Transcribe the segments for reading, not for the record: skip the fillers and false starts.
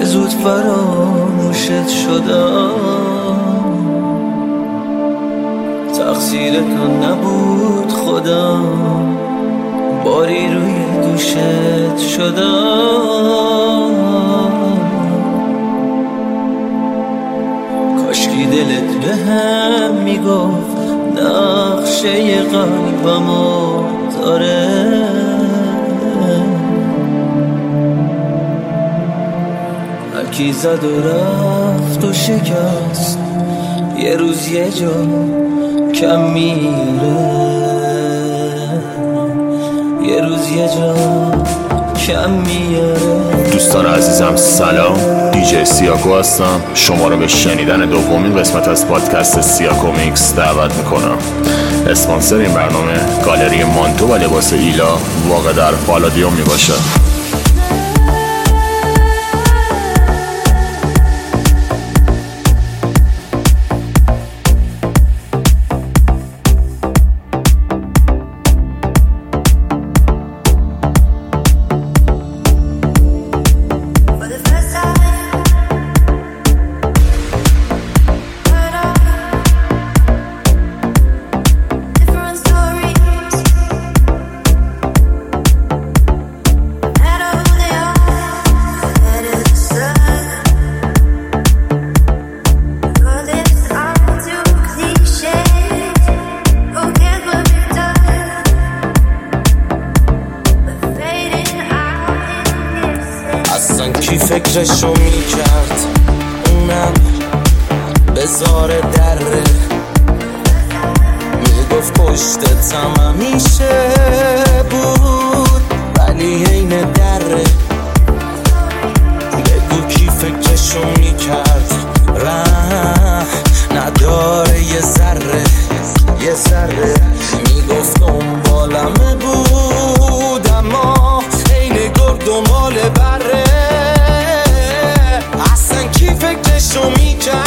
زود فراموشت شدم، تقصیر تو نبود خودم، باری روی دوشت شدم. کاشکی دلت به هم میگفت نقشه قلبمو داره، هرکی زد و رفت و شکست، یه روز یه جا کم میره، یه روز یه جا کم میاره. دوستان عزیزم سلام، دیجی سیاکو هستم. شما رو به شنیدن دومین قسمت از پادکست سیاکو میکس دعوت میکنم. اسپانسر این برنامه گالری مانتو و لباس ایلا واقع در پالادیوم میباشه. کی فکرشو میکرد اونم بزار دره، میگفت پشتتم همیشه بود ولی عین دره. بگو کی فکرشو میکرد ره نداره یه ذره، یه ذره. میگفت دنبالمه بود اما عین گرد و مال بره. کی فکرشو میکرد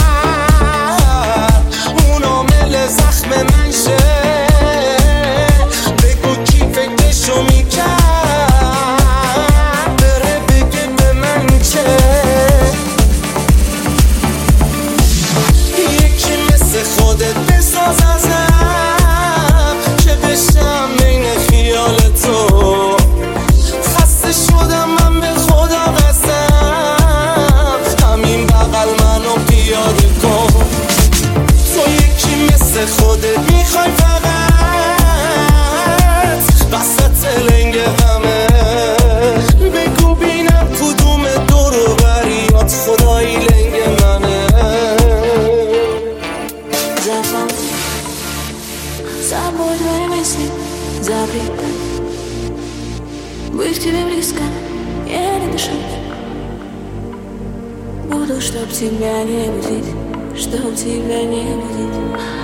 اون عامل زخم من شه؟ بگو کی فکرشو میکرد بره بگه به من چه؟ یکی مثل خودت بساز ازم که بشم بین خیال تو. خسته شدم من به خدا قسم، پیاده کن. تو یکی مثل خودت میخوای فقط وسط لنگ همه. بگو بینم کدوم دورو بریات خدایی لنگ منه. زفم Собой твои мысли запреты. Быть к тебе близко, еле дышать. Буду, чтоб тебя не будить, чтоб тебя не будить.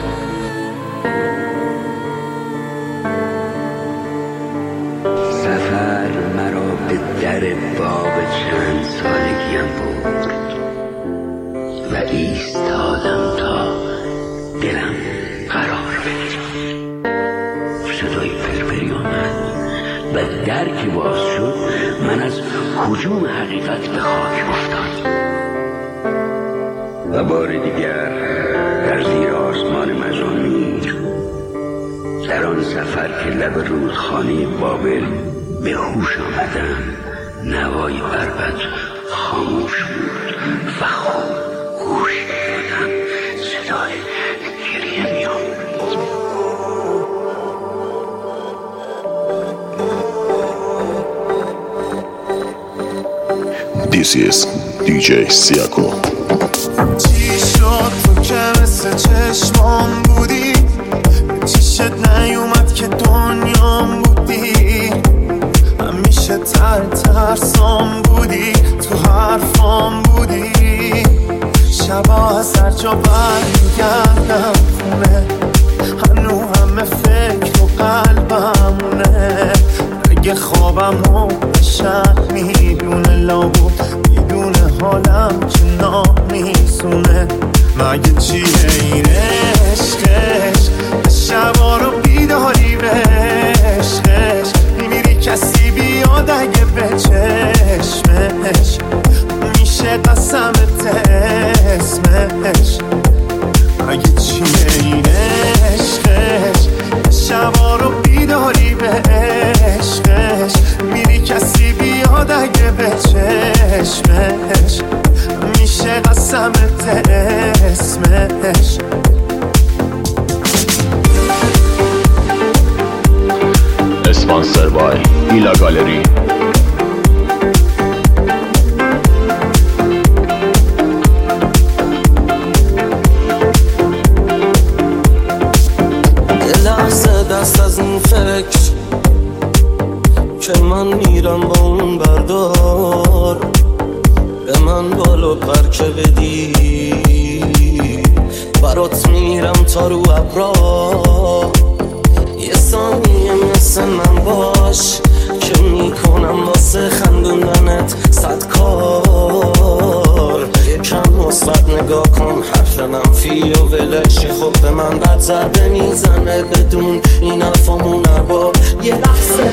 سفر مرا به در باغ چند سالگیم برد و ایستادم تا دلم قرار بگیرد. صدای فرفری آمد و در که باز شد من از هجوم حقیقت به خاک افتاد و بار دیگر در زیر آسمان مزامیر در آن سفر که لب رودخانه بابل به هوش آمدم، نوای بربط خاموش بود و خوب گوش دادم صدای گریه می آمد. This is DJ Siako. چی شد تو که مثل چشمام بودی؟ چیشت نیومد که دنیام بودی؟ همیشه ترسام بودی، تو حرفام بودی. شبا از هر جا برمیگردم خونه، هنو همه فکر و قلبمونه. اگه خوابمو شب میدونه لابو میدونه حالم که نامیزونه. مگه چیه این عشقش؟ شبا رو بیداری به عشقش میمیری کسی بیاد اگه به چشمش. میشه میشه قسمت اسمش اگه چیه این عشقش شبا رو بیداری به عشقش میری کسی بیاد اگه به چشمش میشه قسمت اسمش اسپانسر بای ایلا گالری. دست از این فکر که من میرم با اون بردار به من بالو پر که بدی برات میرم تا رو ابرا یه ثانیه مثل من باش که میکنم واسه خندوندنت 100 کار یکم مثبت نگاه کن حرف منفی و ولشی خب به من بد ضربه میزنه بدون این حرفامون ارباب یه لحظه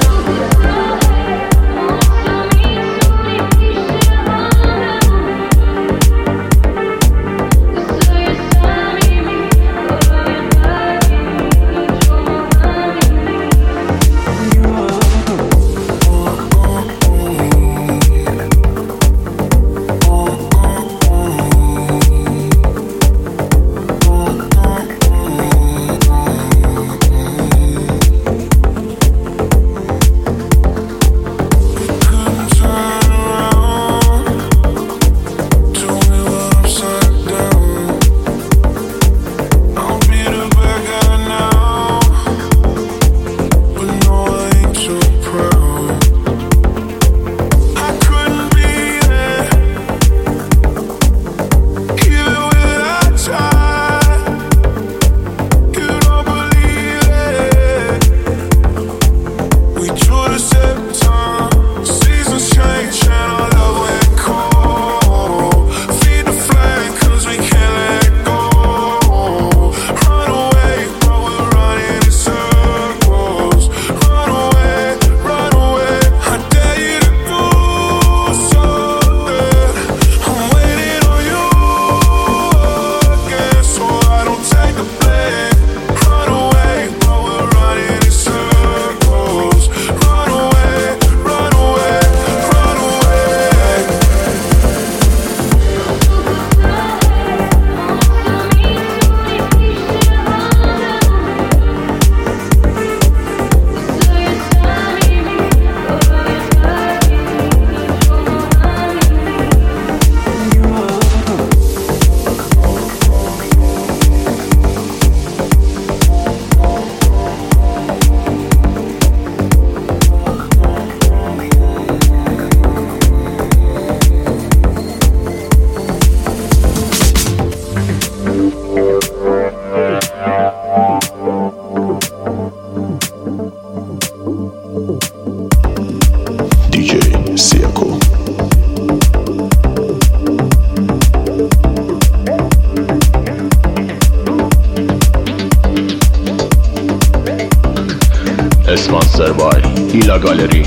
اسپانسر بای ایلا گالری.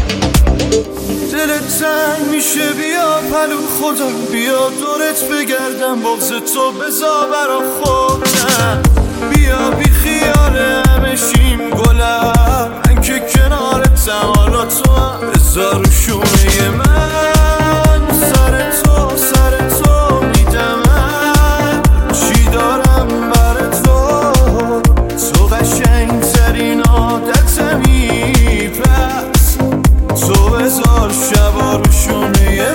دلت تنگ میشه بیا پلو خدا بیا دورت بگردم بغض تو بزا برا خودم بیا بی خیال همه شیم گلم من که کنارتم حالا تو هم بزار شونه من سر تو میدم من چی دارم بر تو قشنگ ترین عادتمی پس تو بزار شبا رو شونه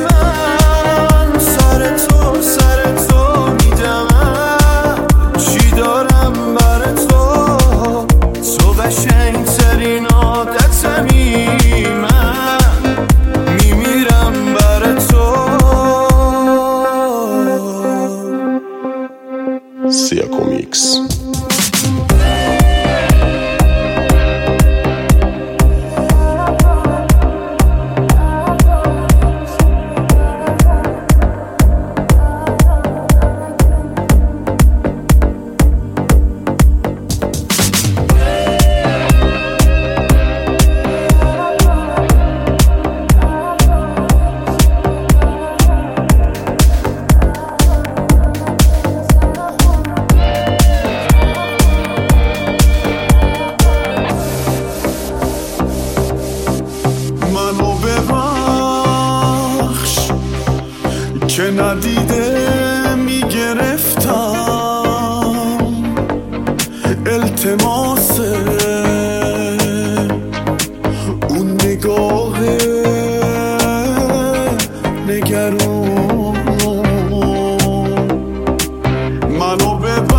من سر تو میدم من چی دارم بر تو قشنگ ترین عادتمی من میمیرم بر تو. سیاکو میکس. ندیده میگرفتم التماس اون نگاه نگران منو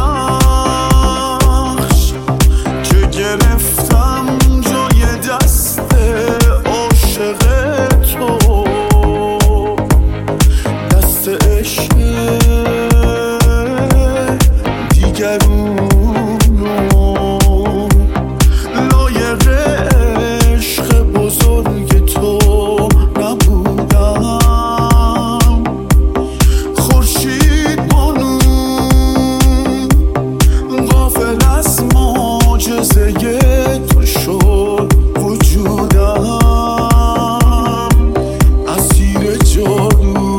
ببخش که گرفتم جای دست عاشق تو دست عشق دیگرونو لایق عشق بزرگ تو نبودم خورشید بانو غافل از معجزه تو شد وجودم اسیر جادو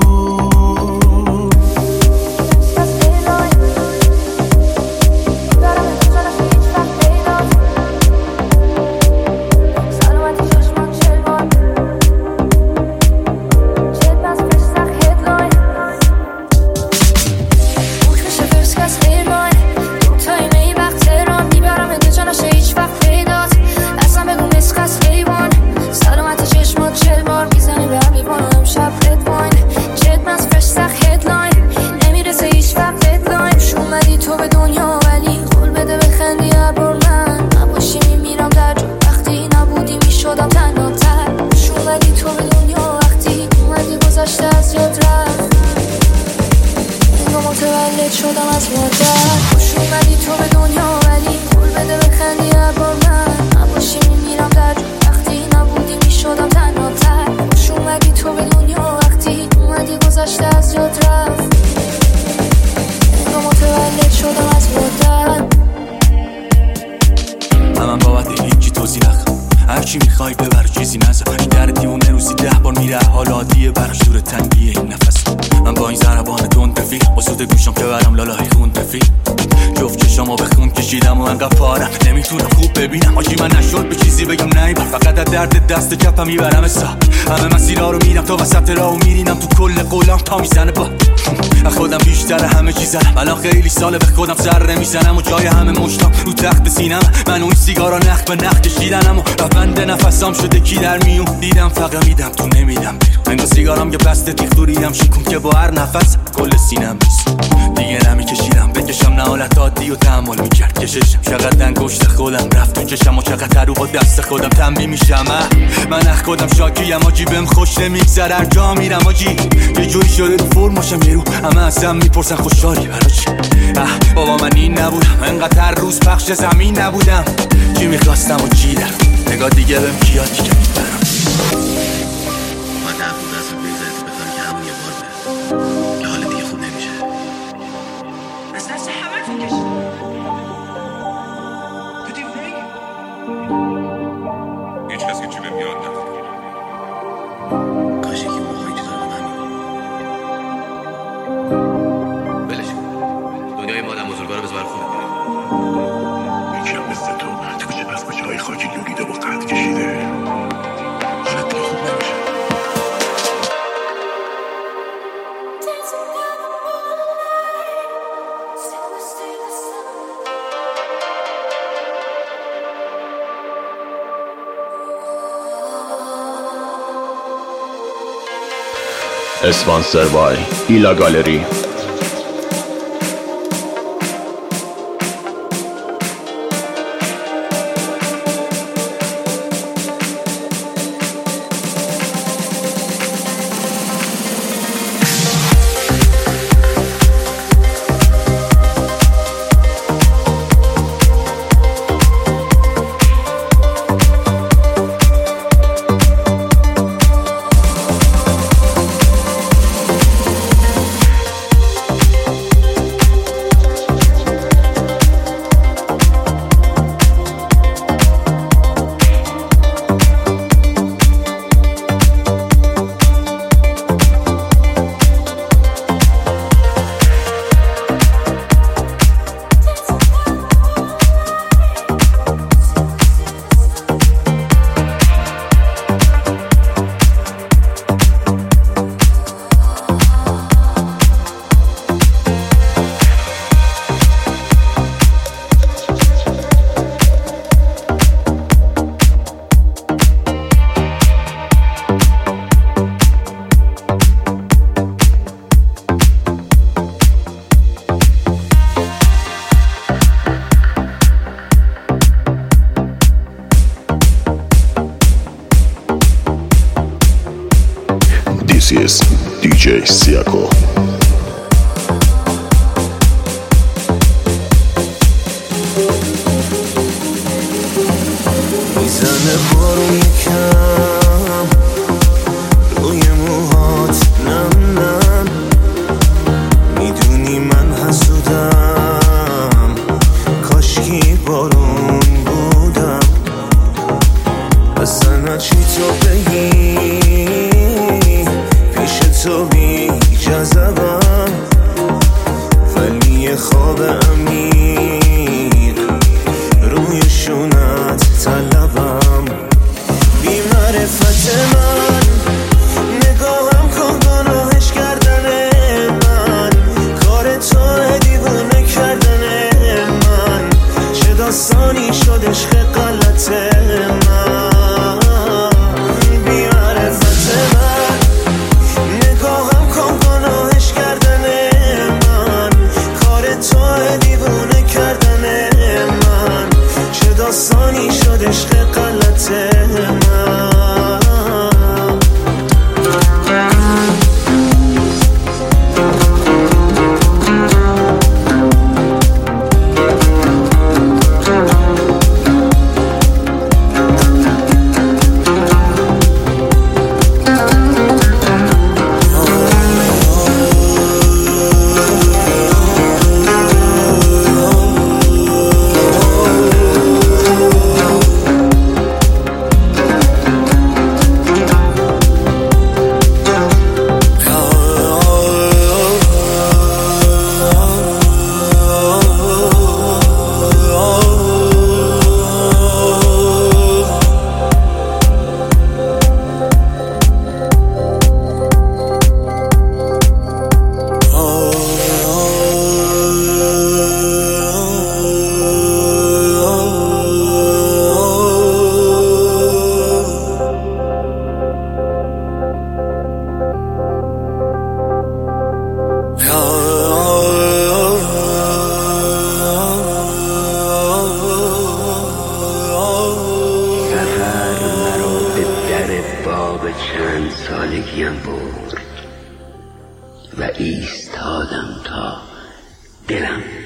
متولد شدم از مادر خوش اومدی تو به دنیا ولی قول بده بخندی هر بار من نباشی میمیرم در جو وقتی نبودی میشدم تنها تر خوش اومدی تو به دنیا وقتی اومدی گذشته از یاد رفت متولد شدم از مادر من بابت هیچی توضیح نخوام هرچی میخوای ببر چیزی نزن این در دیونه روزی 10 بار میره حال عادیه براش دور تنگیه این نفس من با این ضربان تند رفیق با صوت گوشم که برم لالای خون رفیق جفت چشامو به خون کشیدم و انقدر پارم نمیتونم خوب ببینم آجی من نشد به چیزی بگم نیبر فقط از درد دست کفم میبرم حساب همه مسیرها رو میرم تا وسط راهو میرینم تو کل قولم تا میزنه با خودم بیشتر همه چیز زنم الان خیلی ساله به خودم سر نمیزنم و جای همه مشتام رو تخت سینم من اون سیگارا نخ به نخ کشیدنم و بند نفسام شده کی در میون دیدم فقط میدم تو نمیدم بیرون انگار سیگارام یه بسته تیخ دوریدم شیکون که با هر نفس کل سینم نیست دیگه نمیکشیدم بکشم نه حالت عادی و تحمل میکرد کششم چقدر انگشت خودم رفت تو چشم و چقدر رو با دست خودم تنبیه میشم من اخ خودم شاکیم آجی بهم خوش نمیگذره هر جا میرم آجی یه جوری شده رو فرماشم یه رو همه ازم میپرسن خوشحالی برا چی بابا من این نبودم انقدر هر روز پخش زمین نبودم چی میخواستم و چی دارم نگاه دیگه بهم کیاد که میبرم من نبود از بیزت بکنم که همون یه بار که حال دیگه خوب نمیشه اصلا چه همه تو کشید تو دیو نمیگی هیچ کسی چی بهم یاد نفت کاش یکی موقعی که دارم همین بلش دنیای مادم بزرگا رو بزبر خونه یکی هم مثل تو کوچه از کوچه های خاکی لولیده و قد کشیده حالت دیگه خوب نمیشه اسپانسر بای ایلا گالری. دیجی سیاکو. میزنه بارون یکم روی موهات نم نم، میدونی من حسودم، کاشکی بارون بودم. اصلا چی تو بگی پیش تو بی جذبم، ولی خواب عمیق روی شونت طلبم. بی معرفت من نگاهم کن گناهش کردن من، کار تو دیوونه کردن من، چه داستانی شد عشق غلط من. بی معرفت من نگاهم کن گناهش کردن من، کار تو دیوونه کردن من، چه داستانی شد عشق غلط من. چند سالگیم برد و ایستادم تا دلم